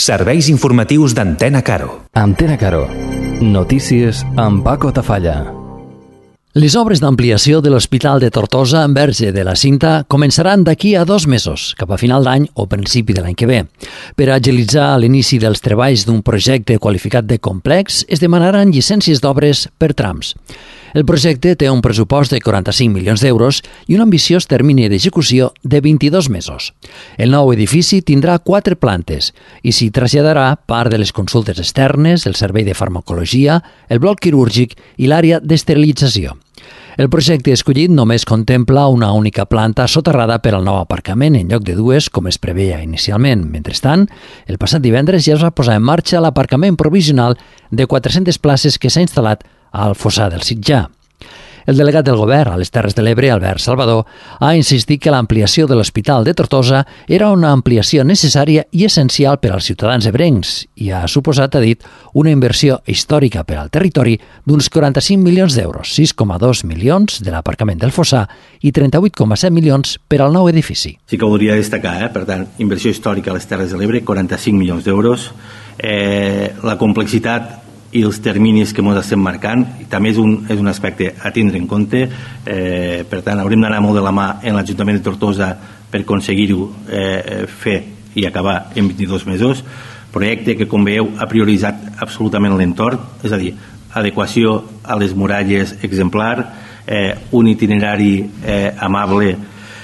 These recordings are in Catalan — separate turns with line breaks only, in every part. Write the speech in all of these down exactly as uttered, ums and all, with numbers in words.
Serveis informatius d'Antena Caro.
Antena Caro. Notícies amb Paco Tafalla.
Les obres d'ampliació de l'Hospital de Tortosa en Verge de la Cinta començaran d'aquí a dos mesos, cap a final d'any o principi de l'any que ve. Per agilitzar l'inici dels treballs d'un projecte qualificat de complex, es demanaran llicències d'obres per trams. El projecte té un pressupost de quaranta-cinc milions d'euros i un ambiciós termini d'execució de vint-i-dos mesos. El nou edifici tindrà quatre plantes i s'hi traslladarà part de les consultes externes, el servei de farmacologia, el bloc quirúrgic i l'àrea d'esterilització. El projecte escollit només contempla una única planta soterrada per al nou aparcament en lloc de dues, com es preveia inicialment. Mentrestant, el passat divendres ja es va posar en marxa l'aparcament provisional de quatre-centes places que s'ha instal·lat al Fossar del Sitjar. El delegat del govern a les Terres de l'Ebre, Albert Salvador, ha insistit que l'ampliació de l'Hospital de Tortosa era una ampliació necessària i essencial per als ciutadans ebrencs i ha suposat, ha dit, una inversió històrica per al territori d'uns quaranta-cinc milions d'euros, sis coma dos milions de l'aparcament del Fossar i trenta-vuit coma set milions per al nou edifici.
Sí que voldria destacar, eh? per tant, inversió històrica a les Terres de l'Ebre, quaranta-cinc milions d'euros, eh, la complexitat i els terminis que ens estem marcant també és un, és un aspecte a tindre en compte. Eh, per tant, haurem d'anar molt de la mà en l'Ajuntament de Tortosa per aconseguir-ho eh, fer i acabar en vint-i-dos mesos. Projecte que, com veieu, ha prioritzat absolutament l'entorn, és a dir, adequació a les muralles exemplar, eh, un itinerari eh, amable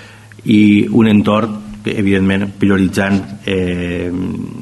i un entorn que, evidentment, prioritzant eh,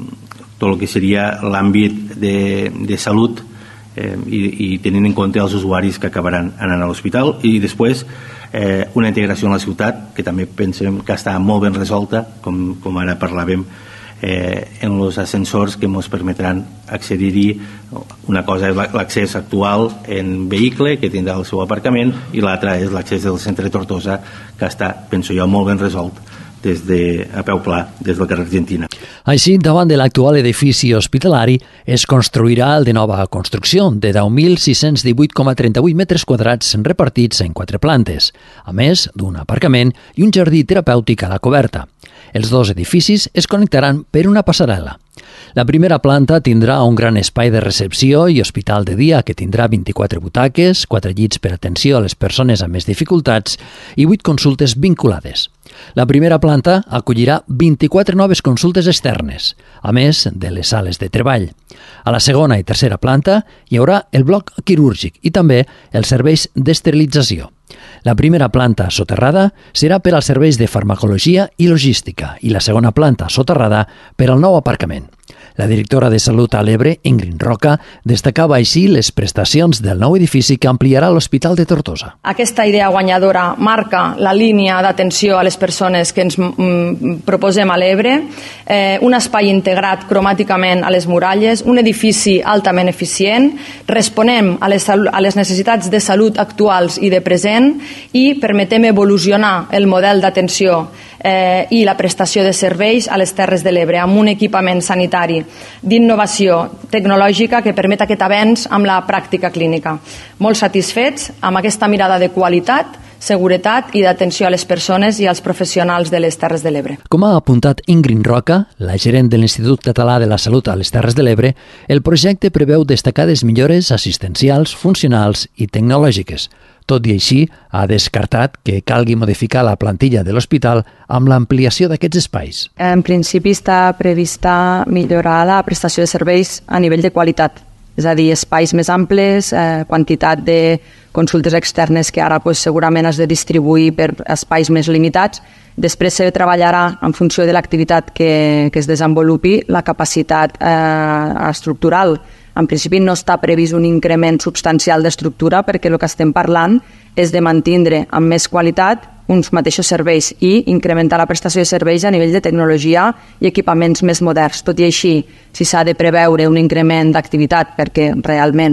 tot el que seria l'àmbit de, de salut eh, i, i tenint en compte els usuaris que acabaran anant a l'hospital, i després eh, una integració en la ciutat que també pensem que està molt ben resolta, com, com ara parlàvem, eh, en els ascensors que ens permetran accedir-hi. Una cosa és l'accés actual en vehicle, que tindrà el seu aparcament, i l'altra és l'accés del centre de Tortosa, que està, penso jo, molt ben resolt des de, a peu pla, des del carrer Argentina.
Així, davant de l'actual edifici hospitalari, es construirà el de nova construcció, de deu mil sis-cents divuit coma trenta-vuit metres quadrats repartits en quatre plantes, a més d'un aparcament i un jardí terapèutic a la coberta. Els dos edificis es connectaran per una passarel·la. La primera planta tindrà un gran espai de recepció i hospital de dia que tindrà vint-i-quatre butaques, quatre llits per atenció a les persones amb més dificultats i vuit consultes vinculades. La primera planta acollirà vint-i-quatre noves consultes externes, a més de les sales de treball. A la segona i tercera planta hi haurà el bloc quirúrgic i també els serveis d'esterilització. La primera planta soterrada serà per als serveis de farmacologia i logística i la segona planta soterrada per al nou aparcament. La directora de Salut a l'Ebre, Ingrid Roca, destacava així les prestacions del nou edifici que ampliarà l'Hospital de Tortosa.
Aquesta idea guanyadora marca la línia d'atenció a les persones que ens mm, proposem a l'Ebre, eh, un espai integrat cromàticament a les muralles, un edifici altament eficient, responem a les, a les necessitats de salut actuals i de present i permetem evolucionar el model d'atenció eh, i la prestació de serveis a les Terres de l'Ebre amb un equipament sanitari d'innovació tecnològica que permet aquest avenç amb la pràctica clínica. Molt satisfets amb aquesta mirada de qualitat, seguretat i d'atenció a les persones i als professionals de les Terres de l'Ebre.
Com ha apuntat Ingrid Roca, la gerent de l'Institut Català de la Salut a les Terres de l'Ebre, el projecte preveu destacades millores assistencials, funcionals i tecnològiques. Tot i així, ha descartat que calgui modificar la plantilla de l'hospital amb l'ampliació d'aquests espais.
En principi està prevista millorar la prestació de serveis a nivell de qualitat, és a dir, espais més amples, eh, quantitat de consultes externes que ara pues, segurament has de distribuir per espais més limitats. Després se treballarà en funció de l'activitat que, que es desenvolupi la capacitat eh, estructural. En principi no està previst un increment substancial d'estructura perquè el que estem parlant és de mantindre amb més qualitat uns mateixos serveis i incrementar la prestació de serveis a nivell de tecnologia i equipaments més moderns. Tot i així, si s'ha de preveure un increment d'activitat perquè realment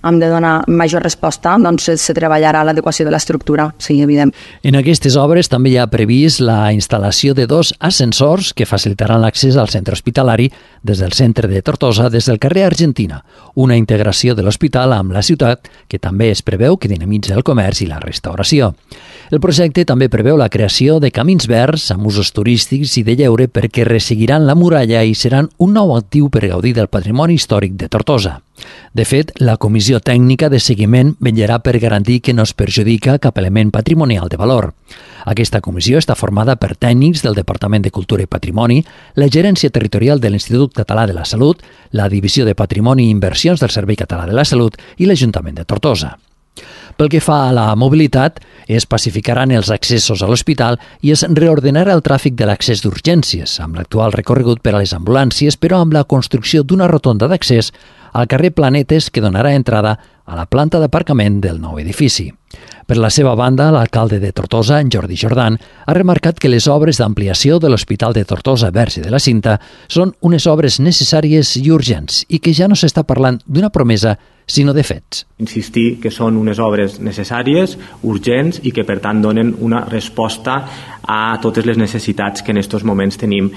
hem de donar major resposta, doncs se treballarà l'adequació de l'estructura, sí, evident.
En aquestes obres també hi ha previst la instal·lació de dos ascensors que facilitaran l'accés al centre hospitalari des del centre de Tortosa des del carrer Argentina, una integració de l'hospital amb la ciutat que també es preveu que dinamitza el comerç i la restauració. El projecte també preveu la creació de camins verds amb usos turístics i de lleure perquè resseguiran la muralla i seran un nou actiu per gaudir del patrimoni històric de Tortosa. De fet, la Comissió Tècnica de Seguiment vetllarà per garantir que no es perjudica cap element patrimonial de valor. Aquesta comissió està formada per tècnics del Departament de Cultura i Patrimoni, la Gerència Territorial de l'Institut Català de la Salut, la Divisió de Patrimoni i Inversions del Servei Català de la Salut i l'Ajuntament de Tortosa. Pel que fa a la mobilitat, es pacificaran els accessos a l'hospital i es reordenarà el tràfic de l'accés d'urgències, amb l'actual recorregut per a les ambulàncies, però amb la construcció d'una rotonda d'accés al carrer Planetes que donarà entrada a la planta d'aparcament del nou edifici. Per la seva banda, l'alcalde de Tortosa, en Jordi Jordan, ha remarcat que les obres d'ampliació de l'Hospital de Tortosa Verge de la Cinta són unes obres necessàries i urgents i que ja no s'està parlant d'una promesa, sinó de fets.
Insistir que són unes obres necessàries, urgents i que per tant donen una resposta a totes les necessitats que en aquests moments tenim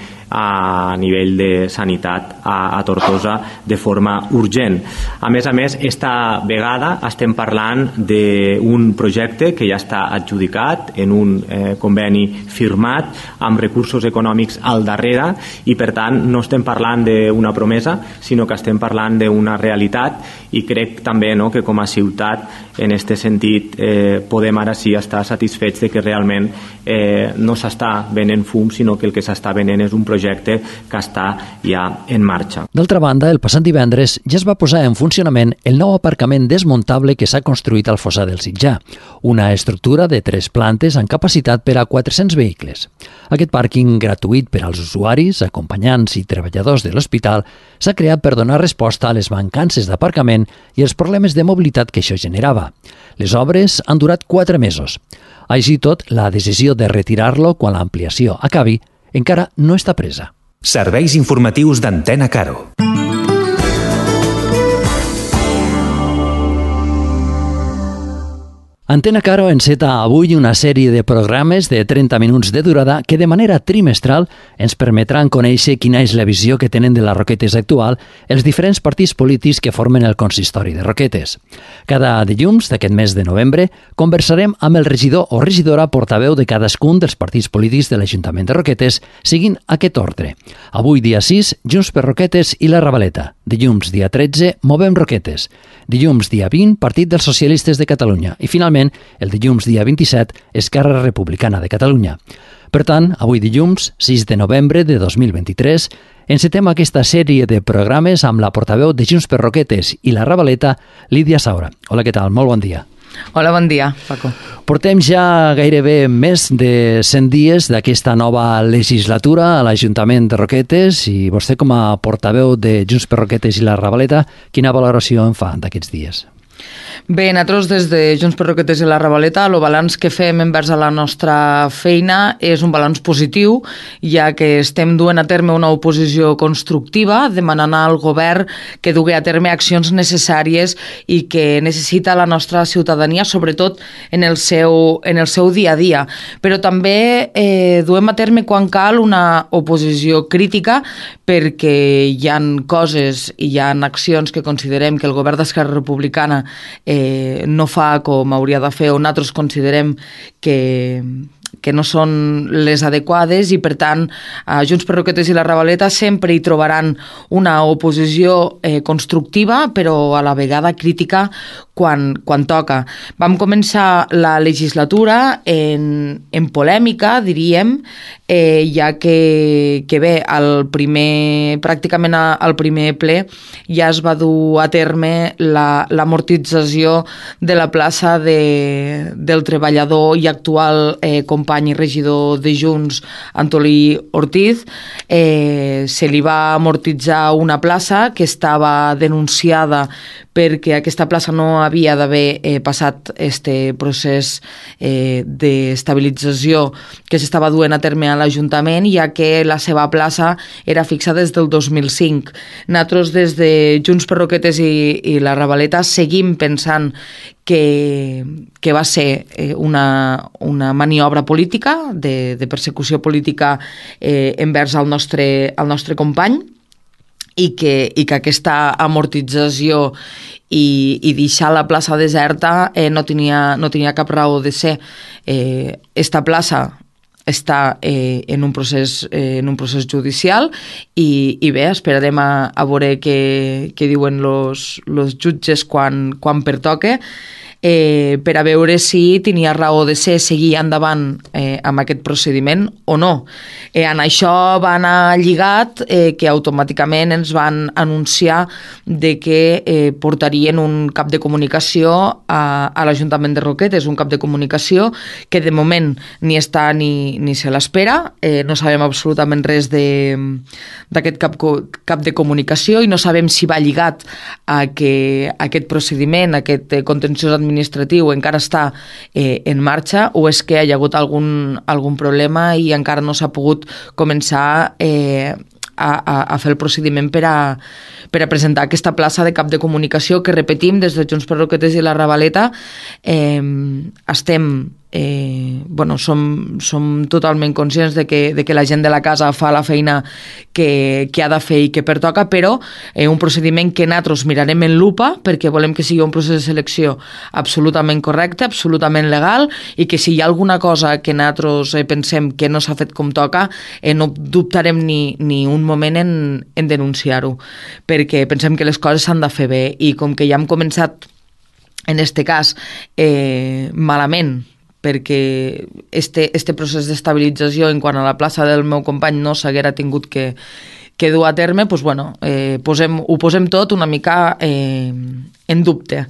a nivell de sanitat a, a Tortosa de forma urgent. A més a més, esta vegada estem parlant d'un projecte que ja està adjudicat en un eh, conveni firmat amb recursos econòmics al darrere i per tant no estem parlant d'una promesa, sinó que estem parlant d'una realitat i crec també no, que com a ciutat en aquest sentit eh, podem ara sí estar satisfets de que realment eh, no s'està venent fum, sinó que el que s'està venent és un projecte que està ja en marxa.
D'altra banda, el passat divendres ja es va posar en funcionament el nou aparcament desmuntable que s'ha construït al Fossar del Sitjar, una estructura de tres plantes amb capacitat per a quatre-cents vehicles. Aquest pàrquing gratuït per als usuaris, acompanyants i treballadors de l'hospital s'ha creat per donar resposta a les mancances d'aparcament i els problemes de mobilitat que això generava. Les obres han durat quatre mesos. Així tot, la decisió de retirar-lo quan l'ampliació acabi encara no està presa.
Serveis informatius d'Antena Caro.
Antena Caro enceta avui una sèrie de programes de trenta minuts de durada que de manera trimestral ens permetran conèixer quina és la visió que tenen de la Roquetes actual els diferents partits polítics que formen el consistori de Roquetes. Cada dilluns d'aquest mes de novembre conversarem amb el regidor o regidora portaveu de cadascun dels partits polítics de l'Ajuntament de Roquetes seguint aquest ordre. Avui, dia sis, Junts per Roquetes i la Ravaleta. Dilluns, dia tretze, Movem Roquetes. Dilluns, dia vint, Partit dels Socialistes de Catalunya. I finalment, el dilluns dia vint-i-set, Esquerra Republicana de Catalunya. Per tant, avui dilluns, sis de novembre de dos mil vint-i-tres, encetem aquesta sèrie de programes amb la portaveu de Junts per Roquetes i la Ravaleta, Lídia Saura. Hola, què tal? Molt bon dia.
Hola, bon dia, Paco.
Portem ja gairebé més de cent dies d'aquesta nova legislatura a l'Ajuntament de Roquetes i vostè com a portaveu de Junts per Roquetes i la Ravaleta, quina valoració en fa d'aquests dies?
Bé, nosaltres des de Junts per Roquetes i la Ravaleta el balanç que fem envers a la nostra feina és un balanç positiu, ja que estem duent a terme una oposició constructiva, demanant al govern que dugui a terme accions necessàries i que necessita la nostra ciutadania, sobretot en el seu, en el seu dia a dia. Però també eh, duem a terme quan cal una oposició crítica perquè hi ha coses i hi ha accions que considerem que el govern d'Esquerra Republicana eh, no fa com hauria de fer o nosaltres considerem que, que no són les adequades i per tant a Junts per Roquetes i la Ravaleta sempre hi trobaran una oposició eh, constructiva però a la vegada crítica quan, quan toca. Vam començar la legislatura en, en polèmica, diríem, eh, ja que, que bé, el primer, pràcticament al primer ple ja es va dur a terme la, l'amortització de la plaça de, del treballador i actual eh, company i regidor de Junts, Antolí Ortiz. Eh, se li va amortitzar una plaça que estava denunciada perquè aquesta plaça no havia havia d'haver eh, passat este procés eh, d'estabilització que s'estava duent a terme a l'Ajuntament, ja que la seva plaça era fixa des del dos mil cinc. Nosaltres des de Junts per Roquetes i, i la Ravaleta seguim pensant que, que va ser eh, una, una maniobra política, de, de persecució política eh, envers el nostre, el nostre company, i que, i que aquesta amortització i, i deixar la plaça deserta eh, no, tenia, no tenia cap raó de ser. Eh, esta plaça està eh, en, un procés, eh, en un procés judicial i, i bé, esperarem a, a veure què, què diuen los, los jutges quan, quan pertoque, eh, per a veure si tenia raó de ser seguir endavant eh, amb aquest procediment o no. Eh, en això va anar lligat eh, que automàticament ens van anunciar de que eh, portarien un cap de comunicació a, a l'Ajuntament de Roquetes, un cap de comunicació que de moment ni està ni, ni se l'espera, eh, no sabem absolutament res d'aquest cap, cap de comunicació i no sabem si va lligat a que aquest procediment, aquest eh, contenciós administratiu encara està eh, en marxa o és que hi ha hagut algun, algun problema i encara no s'ha pogut començar eh, a, a, a fer el procediment per a, per a presentar aquesta plaça de cap de comunicació que, repetim, des de Junts per Roquetes i la Ravaleta eh, estem Eh, bueno, som, som totalment conscients de que, de que la gent de la casa fa la feina que, que ha de fer i que pertoca, però eh, un procediment que nosaltres mirarem en lupa perquè volem que sigui un procés de selecció absolutament correcte, absolutament legal i que si hi ha alguna cosa que nosaltres eh, pensem que no s'ha fet com toca, eh, no dubtarem ni, ni un moment en, en denunciar-ho, perquè pensem que les coses s'han de fer bé i com que ja hem començat en este cas eh, malament, perquè este, este procés d'estabilització en quant a la plaça del meu company no s'haguera tingut que, que dur a terme, doncs, bueno, eh, posem, ho posem tot una mica eh, en dubte.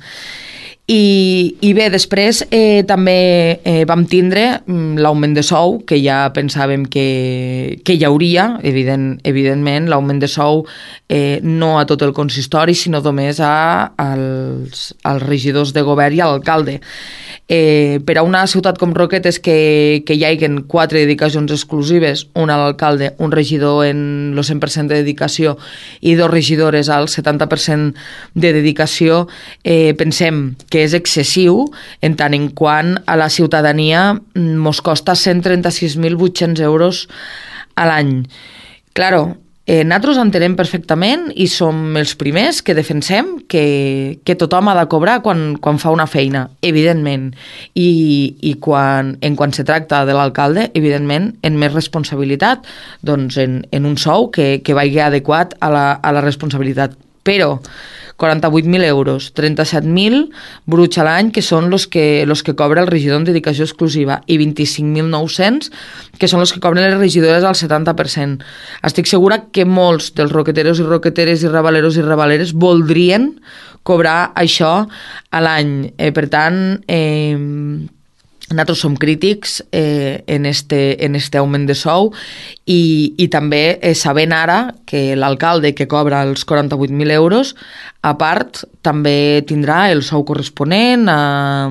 I, i bé, després eh, també eh, vam tindre l'augment de sou, que ja pensàvem que, que hi hauria, evident, evidentment, l'augment de sou eh, no a tot el consistori, sinó només a, als, als regidors de govern i a l'alcalde. Eh, per a una ciutat com Roquetes que, que hi hagin quatre dedicacions exclusives, una a l'alcalde, un regidor en el cent per cent de dedicació i dos regidores al setanta per cent de dedicació, eh, pensem que és excessiu en tant en quant a la ciutadania mos costa cent trenta-sis mil vuit-cents euros a l'any. Claro, Eh, nosaltres entenem perfectament i som els primers que defensem que, que tothom ha de cobrar quan, quan fa una feina, evidentment. I, i quan, en quan se tracta de l'alcalde, evidentment, en més responsabilitat, doncs en, en un sou que, que vagi adequat a la, a la responsabilitat. Però quaranta-vuit mil euros, trenta-set mil bruts a l'any, que són els que, los que cobra el regidor en dedicació exclusiva, i vint-i-cinc mil nou-cents, que són els que cobren les regidores al setanta per cent. Estic segura que molts dels roqueteros i roqueteres i ravaleros i ravaleres voldrien cobrar això a l'any. Eh, per tant, eh, nosaltres som crítics eh, en, este, en este augment de sou i, i també eh, sabent ara que l'alcalde que cobra els quaranta-vuit mil euros, a part també tindrà el sou corresponent a,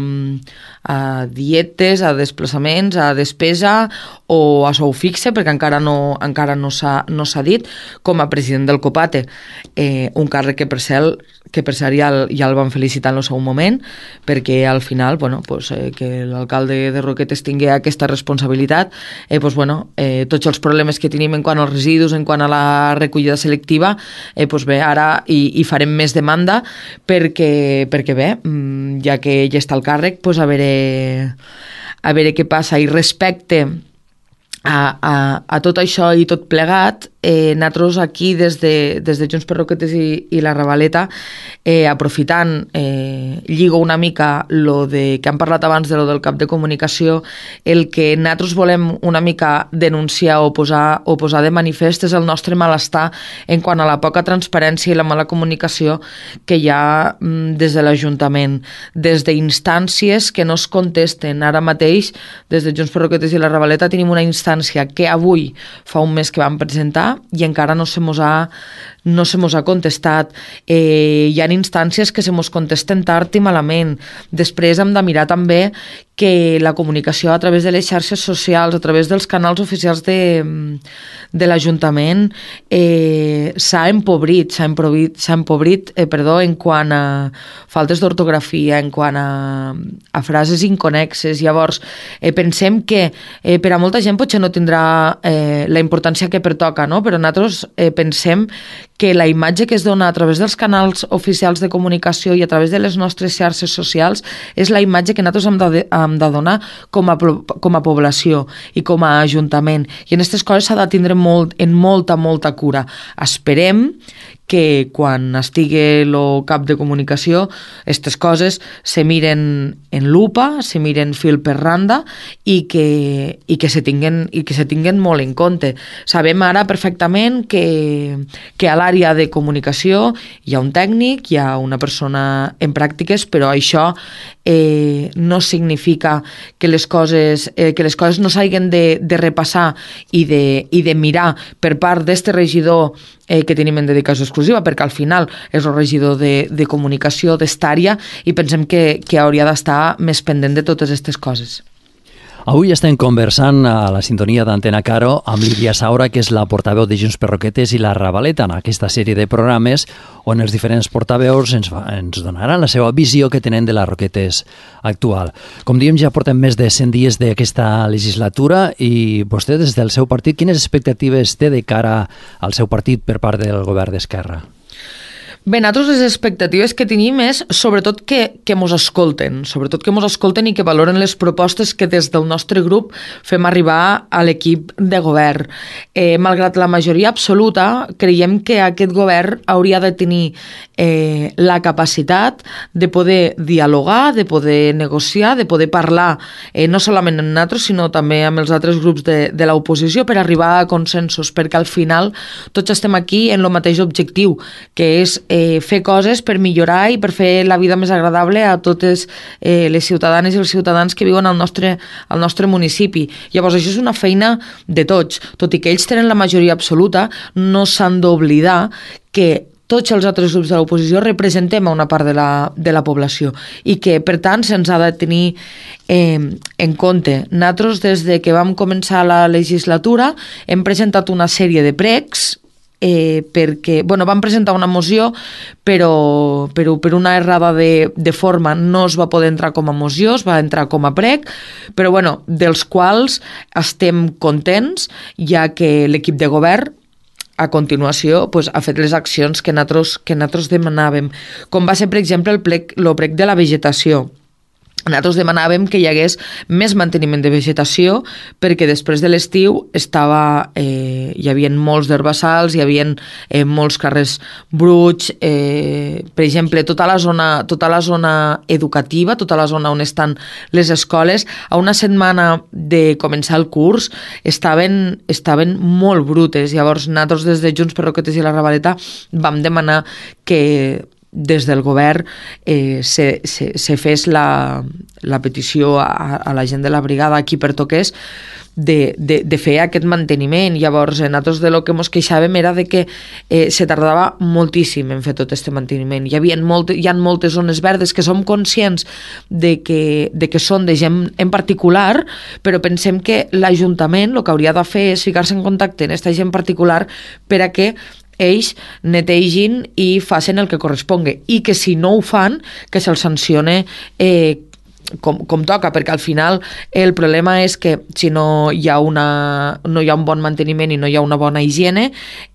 a dietes, a desplaçaments, a despesa o a sou fixe, perquè encara no, encara no s'ha no s'ha dit, com a president del Copate, eh, un càrrec que per cert que per cert ja el, ja el van felicitar en el seu moment, perquè al final, bueno, pues, eh, que l'alcalde de Roquetes tingui aquesta responsabilitat, eh, pues, bueno, eh, tots els problemes que tenim en quant als residus, en quant a la recollida selectiva, eh, pues bé, ara hi, hi farem més demanda perquè, perquè bé, ja que ja està al càrrec, pues a veure, a veure què passa. I respecte a, a, a tot això i tot plegat, eh, nosaltres aquí des de, des de Junts per Roquetes i, i la Ravaleta, eh, aprofitant, eh, lligo una mica lo de, que hem parlat abans de lo del cap de comunicació, el que nosaltres volem una mica denunciar o posar, o posar de manifest és el nostre malestar en quant a la poca transparència i la mala comunicació que hi ha mm, des de l'Ajuntament, des d'instàncies que no es contesten. Ara mateix, des de Junts per Roquetes i la Ravaleta, tenim una instància que avui fa un mes que vam presentar i encara no se mos ha no se mos ha contestat, eh, hi ha instàncies que se mos contesten tard i malament. Després hem de mirar també que la comunicació a través de les xarxes socials, a través dels canals oficials de, de l'Ajuntament, eh, s'ha empobrit, s'ha empobrit, s'ha empobrit eh, perdó, en quant a faltes d'ortografia, en quant a, a frases inconexes. Llavors, eh, pensem que eh, per a molta gent potser no tindrà eh, la importància que pertoca, no? Però nosaltres eh, pensem que la imatge que es dona a través dels canals oficials de comunicació i a través de les nostres xarxes socials és la imatge que nosaltres hem de, hem de donar com a, com a població i com a ajuntament. I en aquestes coses s'ha de tindre molt, en molta, molta cura. Esperem que quan estigui el cap de comunicació aquestes coses se miren en lupa, se miren fil per randa i que, i que, se, tinguen, i que se tinguen molt en compte. Sabem ara perfectament que, que a l'àrea de comunicació hi ha un tècnic, hi ha una persona en pràctiques, però això eh, no significa que les coses, eh, que les coses no s'hagin de, de repassar i de, i de mirar per part d'este regidor eh, que tenim en dedicació exclusiva, perquè al final és el regidor de, de comunicació d'esta àrea i pensem que, que hauria d'estar més pendent de totes aquestes coses.
Avui estem conversant a la sintonia d'Antena Caro amb Lídia Saura, que és la portaveu de Junts per Roquetes i la Ravaleta, en aquesta sèrie de programes on els diferents portaveus ens, ens donaran la seva visió que tenen de les Roquetes actual. Com diem, ja portem més de cent dies d'aquesta legislatura i vostè, des del seu partit, quines expectatives té de cara al seu partit per part del govern d'Esquerra?
Bé, nosaltres les expectatives que tenim és sobretot que, que mos escolten, sobretot que mos escolten i que valoren les propostes que des del nostre grup fem arribar a l'equip de govern. Eh, malgrat la majoria absoluta, creiem que aquest govern hauria de tenir eh, la capacitat de poder dialogar, de poder negociar, de poder parlar, eh, no solament amb nosaltres, sinó també amb els altres grups de, de l'oposició per arribar a consensos, perquè al final tots estem aquí en el mateix objectiu, que és Eh, fer coses per millorar i per fer la vida més agradable a totes eh, les ciutadanes i els ciutadans que viuen al nostre, al nostre municipi. Llavors, això és una feina de tots. Tot i que ells tenen la majoria absoluta, no s'han d'oblidar que tots els altres grups de l'oposició representem a una part de la, de la població i que, per tant, se'ns ha de tenir eh, en compte. Nosaltres, des de que vam començar la legislatura, hem presentat una sèrie de pregs Eh, perquè, bueno, vam presentar una moció però, però per una errada de, de forma no es va poder entrar com a moció, es va entrar com a prec, però bueno, dels quals estem contents, ja que l'equip de govern a continuació pues, ha fet les accions que nosaltres, que nosaltres demanàvem, com va ser, per exemple, el prec, el prec de la vegetació. Nosaltres demanàvem que hi hagués més manteniment de vegetació perquè després de l'estiu estava, eh, hi havia molts d'herbassals, hi havia eh, molts carrers bruts, eh, per exemple, tota la, zona, tota la zona educativa, tota la zona on estan les escoles, a una setmana de començar el curs estaven, estaven molt brutes. Llavors, nosaltres des de Junts per Roquetes i la Ravaleta vam demanar que des del govern eh, se, se, se fes la, la petició a, a la gent de la brigada, a qui pertoqués, de, de, de fer aquest manteniment. Llavors, nosaltres de lo que ens queixàvem era de que eh, se tardava moltíssim en fer tot aquest manteniment. Hi, havia molt, hi ha moltes zones verdes que som conscients de que, de que són de gent en particular, però pensem que l'Ajuntament el que hauria de fer és ficar-se en contacte amb aquesta gent particular per a que ells netegin i facin el que correspongui i que si no ho fan que se'ls sancione eh, com, com toca, perquè al final el problema és que si no hi ha, una, no hi ha un bon manteniment i no hi ha una bona higiene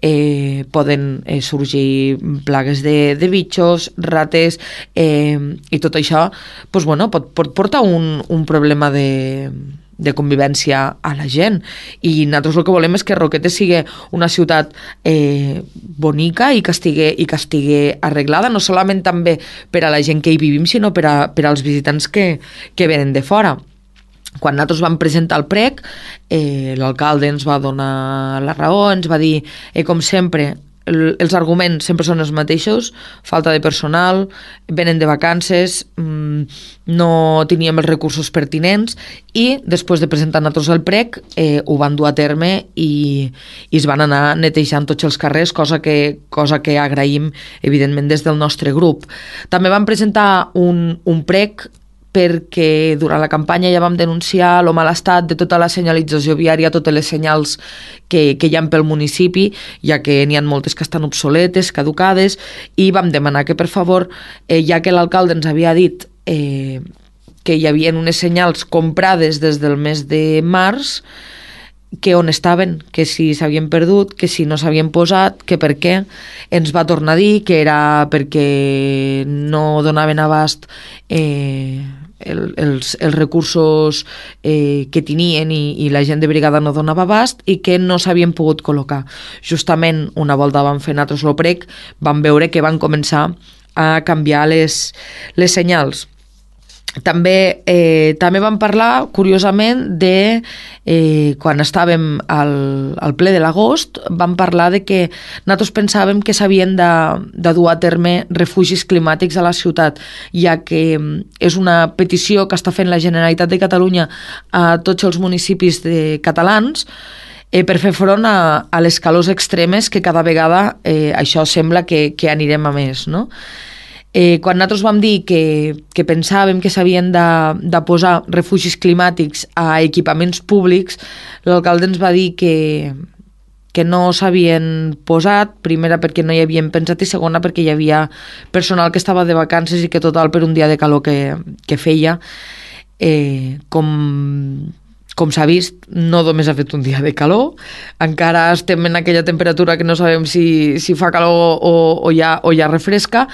eh, poden eh, sorgir plagues de, de bitxos, rates eh, i tot això pues, bueno, pot, pot portar un, un problema de de convivència a la gent i nosaltres el que volem és que Roquetes sigui una ciutat eh, bonica i que estigui, i que estigui arreglada, no solament també per a la gent que hi vivim, sinó per, a, per als visitants que, que venen de fora. Quan nosaltres vam presentar el prec, eh, l'alcalde ens va donar la raó, ens va dir, eh, com sempre, el, els arguments sempre són els mateixos, falta de personal, venen de vacances, mmm, no teníem els recursos pertinents i després de presentar nosaltres el prec eh, ho van dur a terme i, i es van anar netejant tots els carrers, cosa que, cosa que agraïm evidentment des del nostre grup. També vam presentar un, un prec perquè durant la campanya ja vam denunciar el mal estat de tota la senyalització viària, totes les senyals que, que hi ha pel municipi, ja que n'hi ha moltes que estan obsoletes, caducades, i vam demanar que, per favor, eh, ja que l'alcalde ens havia dit eh, que hi havia unes senyals comprades des del mes de març, que on estaven, que si s'havien perdut, que si no s'havien posat, que per què. Ens va tornar a dir que era perquè no donaven abast eh, el, els, els recursos eh, que tenien i, i la gent de brigada no donava abast i que no s'havien pogut col·locar. Justament una volta vam fer nosaltres el prec, vam veure que van començar a canviar les, les senyals. També, eh, també vam parlar, curiosament, de eh, quan estàvem al, al ple de l'agost, vam parlar de que nosaltres pensàvem que s'havien de, de dur a terme refugis climàtics a la ciutat, ja que és una petició que està fent la Generalitat de Catalunya a tots els municipis de catalans eh, per fer front a, a les calors extremes que cada vegada eh, això sembla que, que anirem a més, no? Eh, quan nosaltres vam dir que, que pensàvem que s'havien de, de posar refugis climàtics a equipaments públics, l'alcalde ens va dir que, que no s'havien posat, primera perquè no hi havien pensat i segona perquè hi havia personal que estava de vacances i que total per un dia de calor que, que feia, eh, com... com s'ha vist, no només ha fet un dia de calor, encara estem en aquella temperatura que no sabem si, si fa calor o, o, ja, o ja refresca,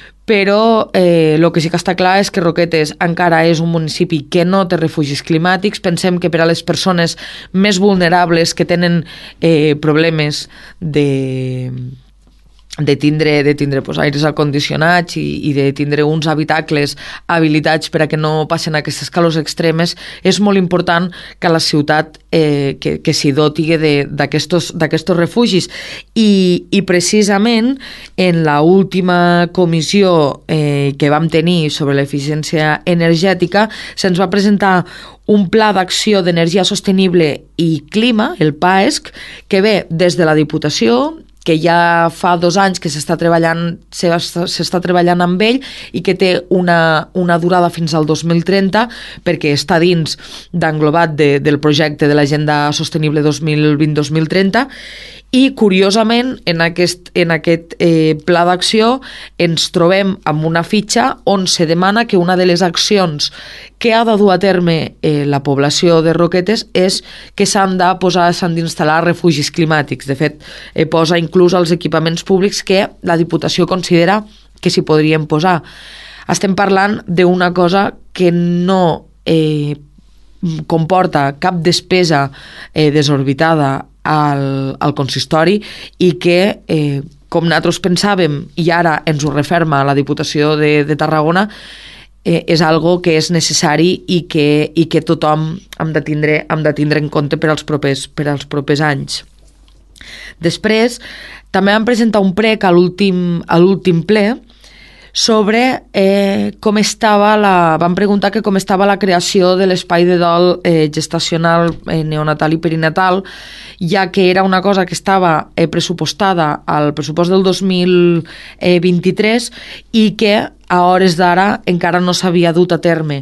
però el eh, que sí que està clar és que Roquetes encara és un municipi que no té refugis climàtics. Pensem que per a les persones més vulnerables que tenen eh, problemes de... de tindre, de tindre pues, aires acondicionats i, i de tindre uns habitacles habilitats per a que no passen aquestes calors extremes, és molt important que la ciutat eh, que, que s'hi doti d'aquests refugis. I, I precisament en l'última comissió eh, que vam tenir sobre l'eficiència energètica se'ns va presentar un pla d'acció d'energia sostenible i clima, el PAESC, que ve des de la Diputació, que ja fa dos anys que s'està treballant, s'està treballant amb ell i que té una, una durada fins al dos mil trenta perquè està dins d'englobat de, del projecte de l'Agenda Sostenible dos mil vint dos mil trenta i, curiosament, en aquest, en aquest eh, pla d'acció ens trobem amb una fitxa on se demana que una de les accions que ha de dur a terme eh, la població de Roquetes és que s'han de posar, s'han d'instal·lar refugis climàtics. De fet, eh, posa inclús els equipaments públics que la Diputació considera que s'hi podrien posar. Estem parlant d'una cosa que no eh, comporta cap despesa eh, desorbitada al, al consistori i que, eh, com nosaltres pensàvem, i ara ens ho referma la Diputació de, de Tarragona, eh, és algo que és necessari i que, i que tothom hem de tindre, hem de tindre en compte per als propers, per als propers anys. Després, també vam presentar un prec a l'últim a l'últim ple sobre eh, com estava la... Vam preguntar que com estava la creació de l'espai de dol eh, gestacional, eh, neonatal i perinatal, ja que era una cosa que estava eh, pressupostada al pressupost del dos mil vint-i-tres i que a hores d'ara encara no s'havia dut a terme.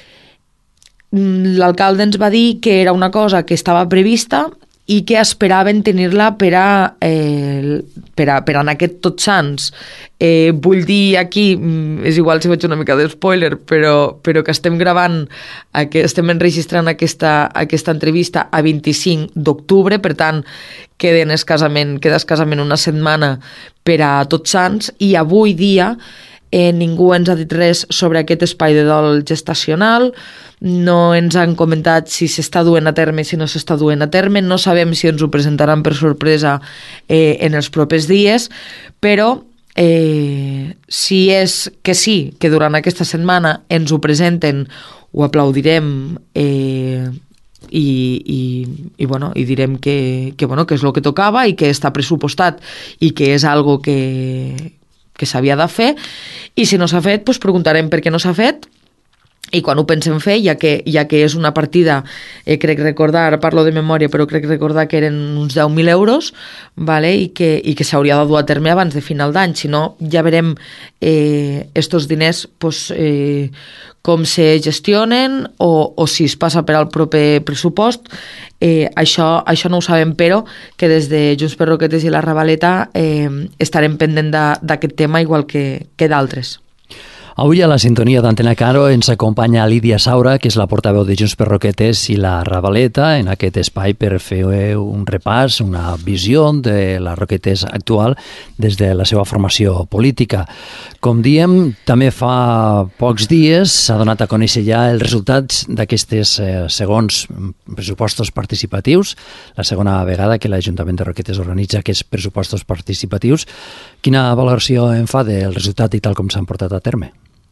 L'alcalde ens va dir que era una cosa que estava prevista i que esperaven tenir-la per a, eh, per a, per a en aquest Tots Sants. Eh, vull dir aquí, és igual si faig una mica de spoiler, però, però que estem gravant, que estem enregistrant aquesta, aquesta entrevista a vint-i-cinc d'octubre, per tant, queda escassament, queda escassament una setmana per a Tots Sants, i avui dia eh, ningú ens ha dit res sobre aquest espai de dol gestacional, no ens han comentat si s'està duent a terme, si no s'està duent a terme, no sabem si ens ho presentaran per sorpresa eh, en els propers dies, però eh, si és que sí, que durant aquesta setmana ens ho presenten, ho aplaudirem eh, i, i, i, bueno, i direm que, que, bueno, que és el que tocava i que està pressupostat i que és algo que, que s'havia de fer, i si no s'ha fet, doncs preguntarem per què no s'ha fet, i quan ho pensem fer, ja que, ja que és una partida, eh, crec recordar, ara parlo de memòria, però crec recordar que eren uns deu mil euros, vale? I que, i que s'hauria de dur a terme abans de final d'any, si no ja veurem eh, estos diners pues, eh, com se gestionen o, o si es passa per al proper pressupost. Eh, això, això no ho sabem, però que des de Junts per Roquetes i la Ravaleta eh, estarem pendent d'aquest tema igual que, que d'altres.
Avui a la sintonia d'Antena Caro ens acompanya Lídia Saura, que és la portaveu de Junts per Roquetes i la Ravaleta, en aquest espai per fer un repàs, una visió de la Roquetes actual des de la seva formació política. Com diem, també fa pocs dies s'ha donat a conèixer ja els resultats d'aquestes eh, segons pressupostos participatius, la segona vegada que l'Ajuntament de Roquetes organitza aquests pressupostos participatius. Quina valoració en fa del resultat i tal com s'han portat a terme?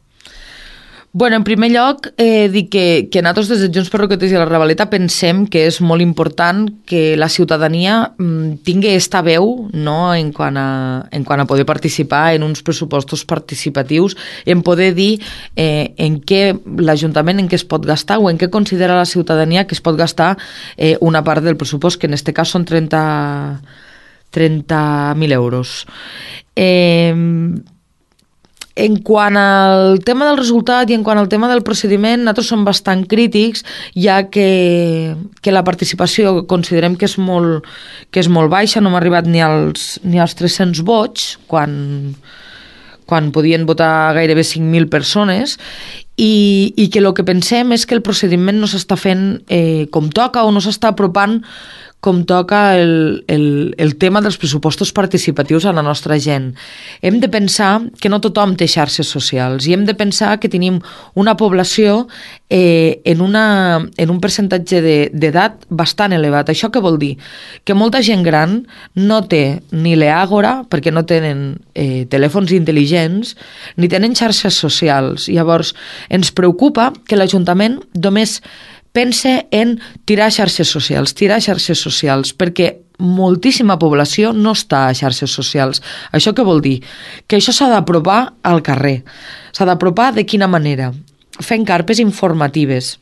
Bueno, en primer lloc, eh, dic que, que nosaltres des de Junts per Roquetes i la Ravaleta pensem que és molt important que la ciutadania mm, tingui esta veu, no?, en quant a, en quant a poder participar en uns pressupostos participatius, en poder dir eh, en què l'Ajuntament en què es pot gastar o en què considera la ciutadania que es pot gastar eh, una part del pressupost, que en aquest cas són trenta mil euros. Eh, En quant al tema del resultat i en quant al tema del procediment, nosaltres som bastant crítics, ja que, que la participació considerem que és molt, que és molt baixa, no hem arribat ni als, ni als tres-cents vots, quan, quan podien votar gairebé cinc mil persones, i, i que el que pensem és que el procediment no s'està fent eh, com toca o no s'està apropant com toca el, el, el tema dels pressupostos participatius a la nostra gent. Hem de pensar que no tothom té xarxes socials i hem de pensar que tenim una població eh, en, una, en un percentatge d'edat bastant elevat. Això què vol dir? Que molta gent gran no té ni l'Àgora, perquè no tenen eh, telèfons intel·ligents, ni tenen xarxes socials. Llavors, ens preocupa que l'Ajuntament només pense en tirar xarxes socials, tirar xarxes socials, perquè moltíssima població no està a xarxes socials. Això què vol dir? Que això s'ha d'apropar al carrer. S'ha d'apropar de quina manera? Fent carpes informatives,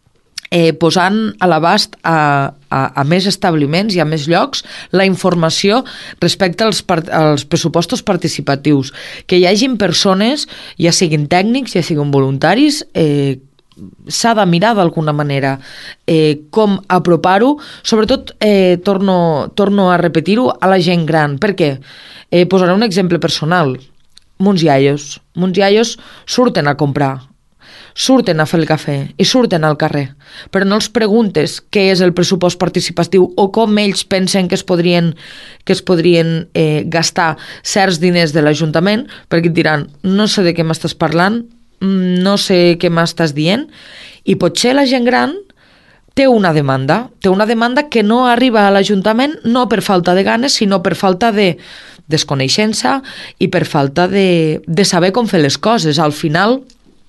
eh, posant a l'abast a, a, a més establiments i a més llocs la informació respecte als, part, als pressupostos participatius, que hi hagin persones, ja siguin tècnics, ja siguin voluntaris, eh, s'ha de mirar d'alguna manera eh, com apropar-ho, sobretot eh, torno, torno a repetir-ho a la gent gran. Per què? Eh, posaré un exemple personal. Mons iaios. Mons iaios surten a comprar, surten a fer el cafè i surten al carrer, però no els preguntes què és el pressupost participatiu o com ells pensen que es podrien, que es podrien eh, gastar certs diners de l'Ajuntament, perquè et diran, no sé de què m'estàs parlant, no sé què m'estàs dient, i potser la gent gran té una demanda, té una demanda que no arriba a l'Ajuntament no per falta de ganes, sinó per falta de desconeixença i per falta de, de saber com fer les coses. Al final,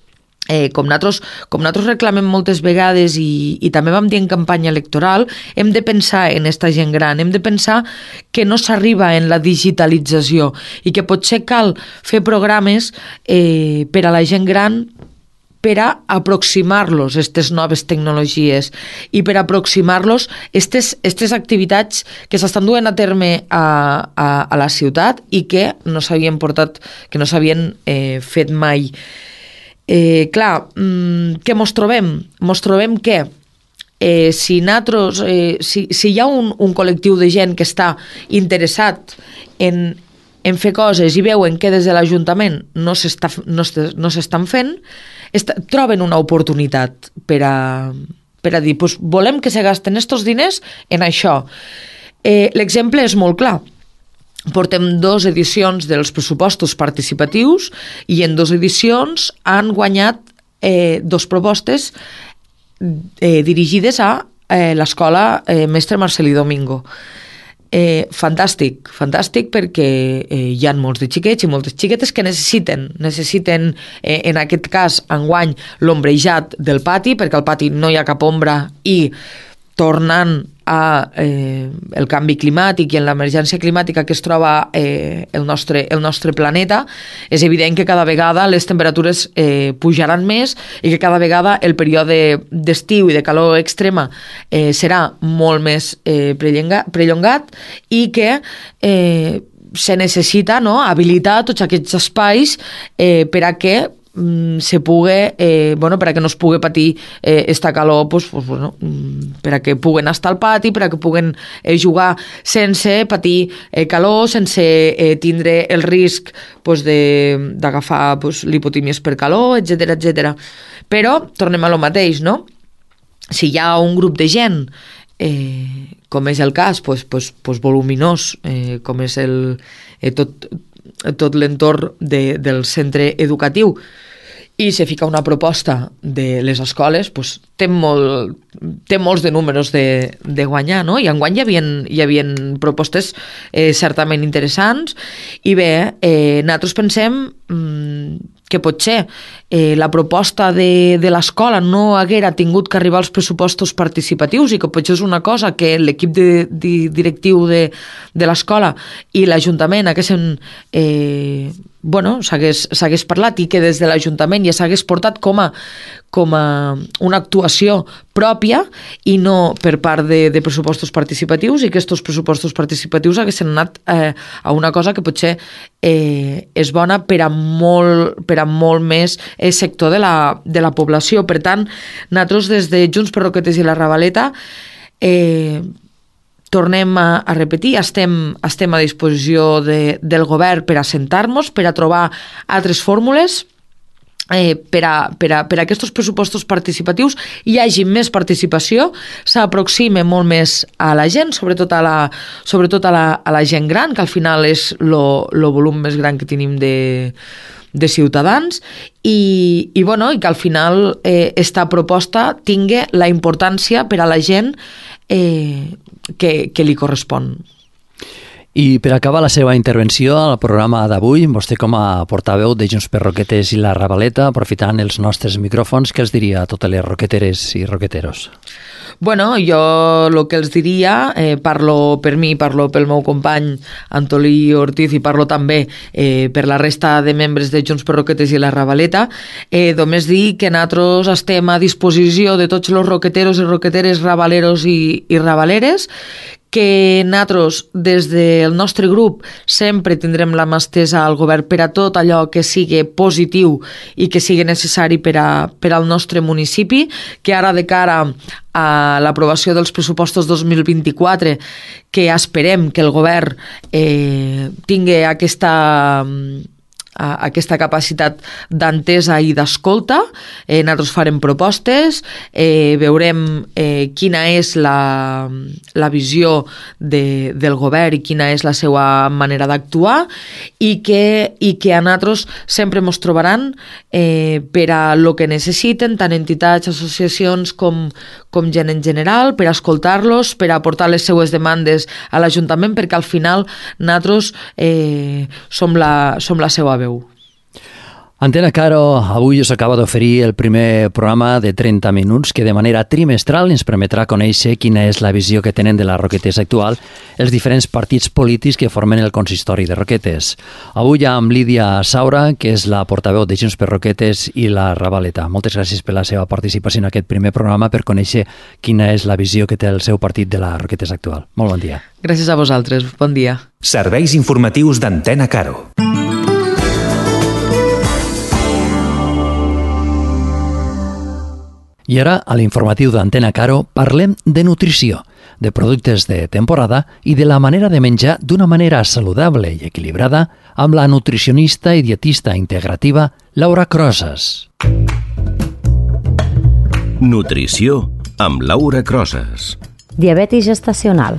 eh, com, nosaltres, com nosaltres reclamem moltes vegades i, i també vam dir en campanya electoral, hem de pensar en esta gent gran, hem de pensar que no s'arriba en la digitalització i que potser cal fer programes eh, per a la gent gran per a aproximar-los aquestes noves tecnologies i per aproximar-los aquestes, aquestes activitats que s'estan duent a terme a, a, a la ciutat i que no s'havien portat, que no s'havien eh, fet mai. Eh, clar, mmm, què mos trobem? Mos trobem que eh, si, natros, eh, si, si hi ha un, un col·lectiu de gent que està interessat en, en fer coses i veuen que des de l'Ajuntament no s'està, no, no s'estan fent, est, troben una oportunitat per a, per a dir, pues, volem que se gasten estos diners en això. Eh, l'exemple és molt clar. Portem dos edicions dels pressupostos participatius i en dos edicions han guanyat eh, dos propostes eh, dirigides a eh, l'escola eh, Mestre Marcelí Domingo. Eh, fantàstic, fantàstic perquè eh, hi ha molts de xiquets i moltes xiquetes que necessiten, necessiten eh, en aquest cas enguany l'ombrejat del pati, perquè al pati no hi ha cap ombra i tornant a eh, el canvi climàtic i en l'emergència climàtica que es troba eh, el, nostre, el nostre planeta, és evident que cada vegada les temperatures eh, pujaran més i que cada vegada el període d'estiu i de calor extrema eh, serà molt més eh, prellongat i que eh, se necessita, no?, habilitar tots aquests espais eh, per a que se pugui, eh, bueno, per a que no es pugui patir eh, esta calor, pues, pues, bueno, per a que puguen estar al pati, per a que puguen eh, jugar sense patir eh, calor, sense eh, tindre el risc pues, d'agafar pues, lipotímies per calor, etcètera, etcètera. Però tornem a lo mateix, no? Si hi ha un grup de gent, eh, com és el cas, pues, pues, pues voluminós, eh, com és el, eh, tot, tot l'entorn de, del centre educatiu, i se fica una proposta de les escoles, pues, té, molt, té molts de números de, de guanyar, no? I enguany hi havia, hi havia propostes eh, certament interessants, i bé, eh, nosaltres pensem mmm, que potser eh, la proposta de, de l'escola no haguera tingut que arribar als pressupostos participatius i que potser és una cosa que l'equip de, de, directiu de, de l'escola i l'Ajuntament haguessin eh, bueno, s'hagués parlat i que des de l'Ajuntament ja s'hagués portat com a, com a una actuació pròpia i no per part de, de pressupostos participatius, i que aquests pressupostos participatius haguessin anat eh, a una cosa que potser eh, és bona per a molt, per a molt més eh, sector de la, de la població. Per tant, nosaltres des de Junts per Roquetes i la Ravaleta eh, tornem a, a repetir, estem, estem a disposició de, del govern per a sentar-nos, per a trobar altres fórmules, eh, per, a, per, a, per a aquests pressupostos participatius hi hagi més participació, s'aproxime molt més a la gent, sobretot a la, sobretot a la, a la gent gran, que al final és el volum més gran que tenim de, de ciutadans, i, i, bueno, i que al final eh, esta proposta tingui la importància per a la gent eh, que, que li correspon.
I per acabar la seva intervenció al programa d'avui, vostè com a portaveu de Junts per Roquetes i la Ravaleta, aprofitant els nostres micròfons, què els diria a totes les roqueteres i roqueteros?
Bueno, jo el que els diria, eh, parlo per mi, parlo pel meu company Antolí Ortiz i parlo també eh, per la resta de membres de Junts per Roquetes i la Ravaleta, eh, només dir que nosaltres estem a disposició de tots els roqueteros i roqueteres, ravaleros i, i ravaleres, que nosaltres des del nostre grup sempre tindrem la mà estesa al govern per a tot allò que sigui positiu i que sigui necessari per, a, per al nostre municipi, que ara de cara a l'aprovació dels pressupostos dos mil vint-i-quatre, que esperem que el govern eh, tingui aquesta... a aquesta capacitat d'entesa i d'escolta. Eh, nosaltres farem propostes, eh, veurem eh, quina és la, la visió de, del govern i quina és la seva manera d'actuar, i que, i que a nosaltres sempre ens trobaran eh, per a lo que necessiten, tant entitats, associacions com, com gent en general, per escoltar-los, per aportar les seues demandes a l'Ajuntament, perquè al final nosaltres eh, som, la, som la seva veu.
Antena Caro avui us acaba d'oferir el primer programa de trenta minuts que de manera trimestral ens permetrà conèixer quina és la visió que tenen de la Roquetes actual els diferents partits polítics que formen el consistori de Roquetes. Avui amb Lídia Saura, que és la portaveu de Junts per Roquetes i la Ravaleta. Moltes gràcies per la seva participació en aquest primer programa per conèixer quina és la visió que té el seu partit de la Roquetes actual. Molt bon dia.
Gràcies a vosaltres. Bon dia.
Serveis informatius d'Antena Caro.
I ara, a l'informatiu d'Antena Caro, parlem de nutrició, de productes de temporada i de la manera de menjar d'una manera saludable i equilibrada amb la nutricionista i dietista integrativa Laura Crosas.
Nutrició amb Laura Crosas.
Diabetis gestacional.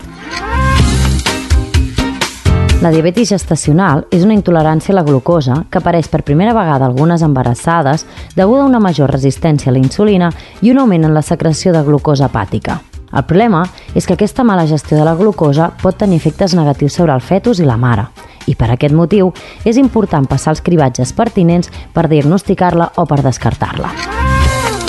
La diabetis gestacional és una intolerància a la glucosa que apareix per primera vegada a algunes embarassades deguda a una major resistència a la insulina i un augment en la secreció de glucosa hepàtica. El problema és que aquesta mala gestió de la glucosa pot tenir efectes negatius sobre el fetus i la mare, i per aquest motiu és important passar els cribatges pertinents per diagnosticar-la o per descartar-la.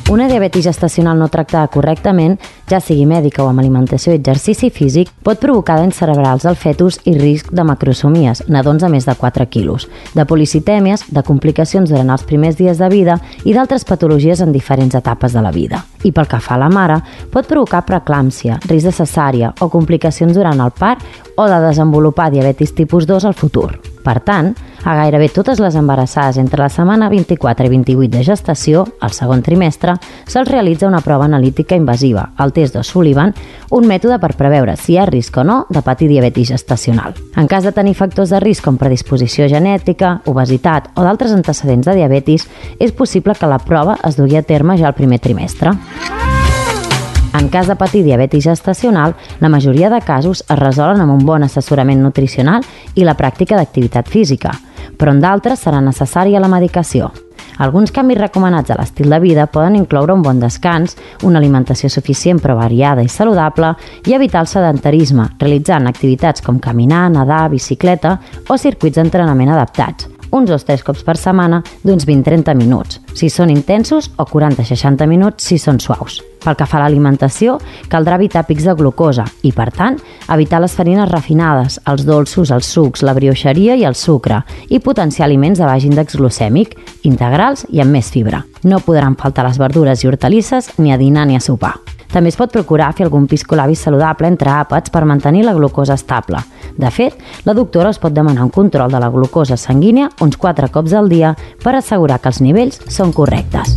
Una diabetis gestacional no tractada correctament, ja sigui mèdica o amb alimentació i exercici físic, pot provocar danys cerebrals al fetus i risc de macrosomies, nadons de més de quatre quilos, de policitèmies, de complicacions durant els primers dies de vida i d'altres patologies en diferents etapes de la vida. I pel que fa a la mare, pot provocar preeclàmpsia, risc de cesària o complicacions durant el part o de desenvolupar diabetis tipus dos al futur. Per tant, a gairebé totes les embarassades entre la setmana vint-i-quatre i vint-i-vuit de gestació, al segon trimestre, se'ls realitza una prova analítica invasiva, el test d'O'Sullivan, un mètode per preveure si hi ha risc o no de patir diabetis gestacional. En cas de tenir factors de risc com predisposició genètica, obesitat o d'altres antecedents de diabetis, és possible que la prova es dugui a terme ja al primer trimestre. En cas de patir diabetis gestacional, la majoria de casos es resolen amb un bon assessorament nutricional i la pràctica d'activitat física, però en d'altres serà necessària la medicació. Alguns canvis recomanats a l'estil de vida poden incloure un bon descans, una alimentació suficient però variada i saludable i evitar el sedentarisme, realitzant activitats com caminar, nedar, bicicleta o circuits d'entrenament adaptats, uns dos o tres cops per setmana d'uns vint a trenta minuts, si són intensos, o quaranta a seixanta minuts si són suaus. Pel que fa a l'alimentació, caldrà evitar pics de glucosa i, per tant, evitar les farines refinades, els dolços, els sucs, la brioixeria i el sucre i potenciar aliments de baix índex glucèmic, integrals i amb més fibra. No podran faltar les verdures i hortalisses ni a dinar ni a sopar. També es pot procurar fer algun piscolabis saludable entre àpats per mantenir la glucosa estable. De fet, la doctora us pot demanar un control de la glucosa sanguínia uns quatre cops al dia per assegurar que els nivells són correctes.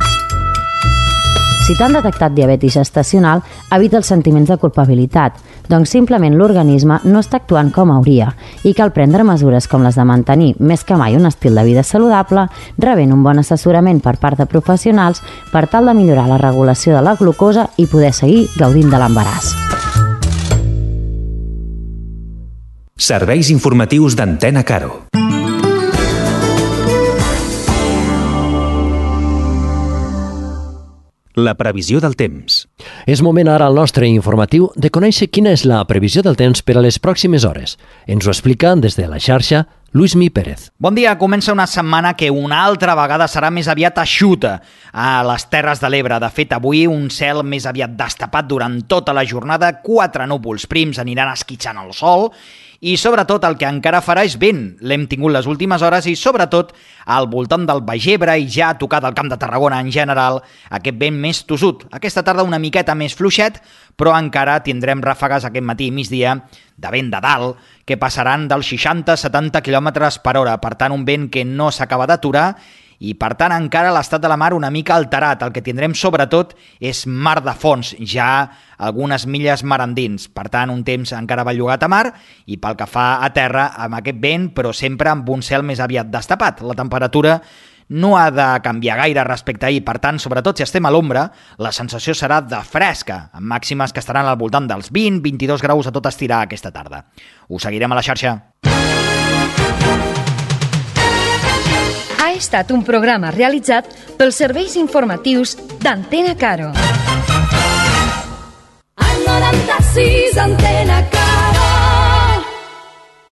Si t'han detectat diabetis gestacional, evita els sentiments de culpabilitat, doncs simplement l'organisme no està actuant com hauria i cal prendre mesures com les de mantenir més que mai un estil de vida saludable, rebent un bon assessorament per part de professionals per tal de millorar la regulació de la glucosa i poder seguir gaudint de l'embaràs.
Serveis informatius d'Antena Caro. La previsió del temps.
És moment ara al nostre informatiu de conèixer quina és la previsió del temps per a les pròximes hores. Ens ho explica des de la xarxa Luismi Pérez.
Bon dia, comença una setmana que una altra vegada serà més aviat eixuta a les Terres de l'Ebre. De fet, avui un cel més aviat destapat durant tota la jornada, quatre núvols prims aniran esquitxant el sol i sobretot el que encara farà és vent. L'hem tingut les últimes hores i sobretot al voltant del Baix Ebre i ja tocat al Camp de Tarragona en general, aquest vent més tossut. Aquesta tarda una miqueta més fluixet, però encara tindrem ràfegues aquest matí i migdia de vent de dalt que passaran dels seixanta a setanta quilòmetres per hora. Per tant, un vent que no s'acaba d'aturar i, per tant, encara l'estat de la mar una mica alterat. El que tindrem, sobretot, és mar de fons, ja algunes milles mar endins. Per tant, un temps encara bellugat a mar i, pel que fa a terra, amb aquest vent, però sempre amb un cel més aviat destapat. La temperatura no ha de canviar gaire respecte a ahir. Per tant, sobretot si estem a l'ombra, la sensació serà de fresca, amb màximes que estaran al voltant dels vint a vint-i-dos graus a tot estirar aquesta tarda. Ho seguirem a la xarxa.
Ha estat un programa realitzat pels serveis informatius d'Antena Caro. Al noranta-sis Antena Caro.